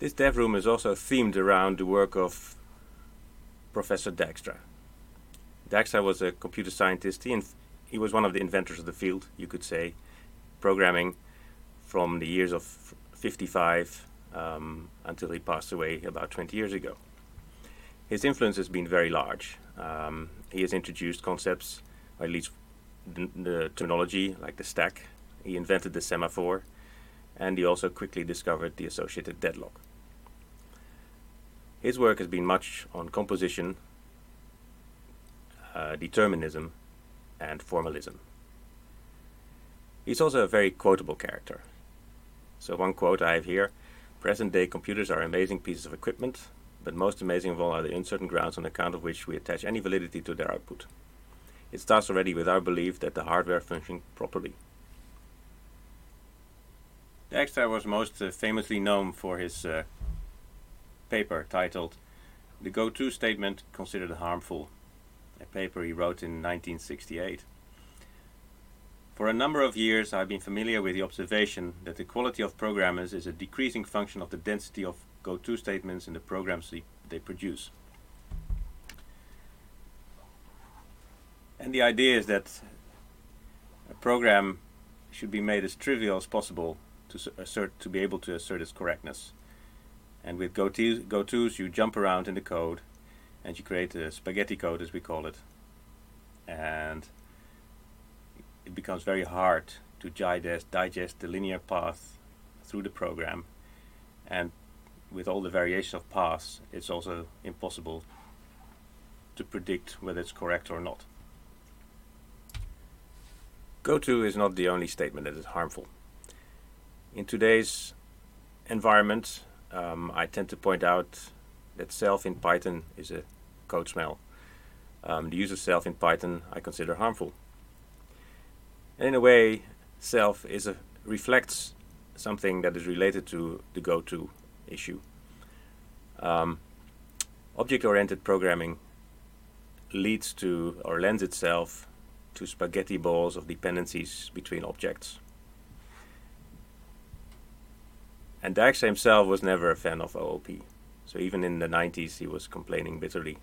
This dev room is also themed around the work of Professor Dijkstra. Dijkstra was a computer scientist. He was one of the inventors of the field, you could say, programming from the years of 55 until he passed away about 20 years ago. His influence has been very large. He has introduced concepts, or at least the terminology, like the stack. He invented the semaphore, and he also quickly discovered the associated deadlock. His work has been much on composition, determinism, and formalism. He's also a very quotable character. So one quote I have here: "Present-day computers are amazing pieces of equipment, but most amazing of all are the uncertain grounds on account of which we attach any validity to their output. It starts already with our belief that the hardware functions properly." Dijkstra was most famously known for his paper titled "The Go-To Statement Considered Harmful," a paper he wrote in 1968. For a number of years I've been familiar with the observation that the quality of programmers is a decreasing function of the density of go-to statements in the programs they produce. And the idea is that a program should be made as trivial as possible to be able to assert its correctness. And with go-tos you jump around in the code and you create a spaghetti code, as we call it. And it becomes very hard to digest the linear path through the program. And with all the variation of paths, it's also impossible to predict whether it's correct or not. Go-to is not the only statement that is harmful. In today's environment, I tend to point out that self in Python is a code smell. The use of self in Python I consider harmful. And in a way, self reflects something that is related to the go-to issue. Object-oriented programming leads to, or lends itself to, spaghetti balls of dependencies between objects. And Dijkstra himself was never a fan of OOP. So even in the 90s he was complaining bitterly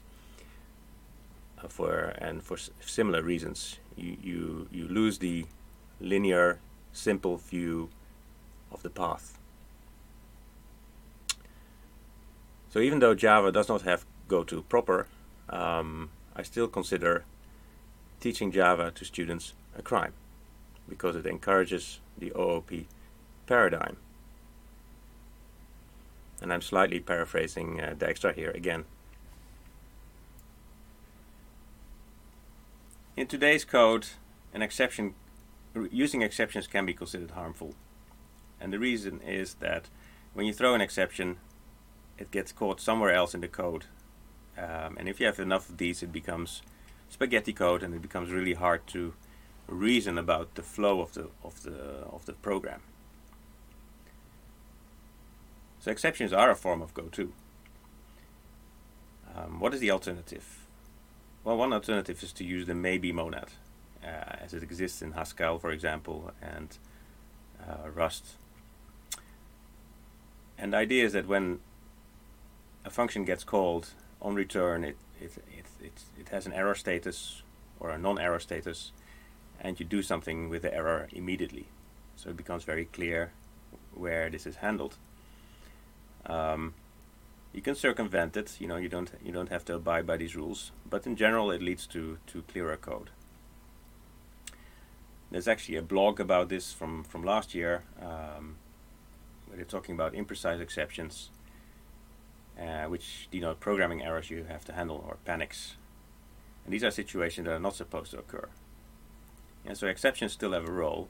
for similar reasons. You lose the linear, simple view of the path. So even though Java does not have go-to proper, I still consider teaching Java to students a crime, because it encourages the OOP paradigm. And I'm slightly paraphrasing Dijkstra here again. In today's code, using exceptions can be considered harmful. And the reason is that when you throw an exception, it gets caught somewhere else in the code. And if you have enough of these, it becomes spaghetti code, and it becomes really hard to reason about the flow of the program. So exceptions are a form of go-to. What is the alternative? Well, one alternative is to use the maybe monad, as it exists in Haskell, for example, and Rust. And the idea is that when a function gets called, on return it has an error status or a non-error status, and you do something with the error immediately. So it becomes very clear where this is handled. You can circumvent it, you don't have to abide by these rules, but in general it leads to clearer code. There's actually a blog about this from last year, where they're talking about imprecise exceptions, which denote programming errors you have to handle, or panics. And these are situations that are not supposed to occur. And so exceptions still have a role,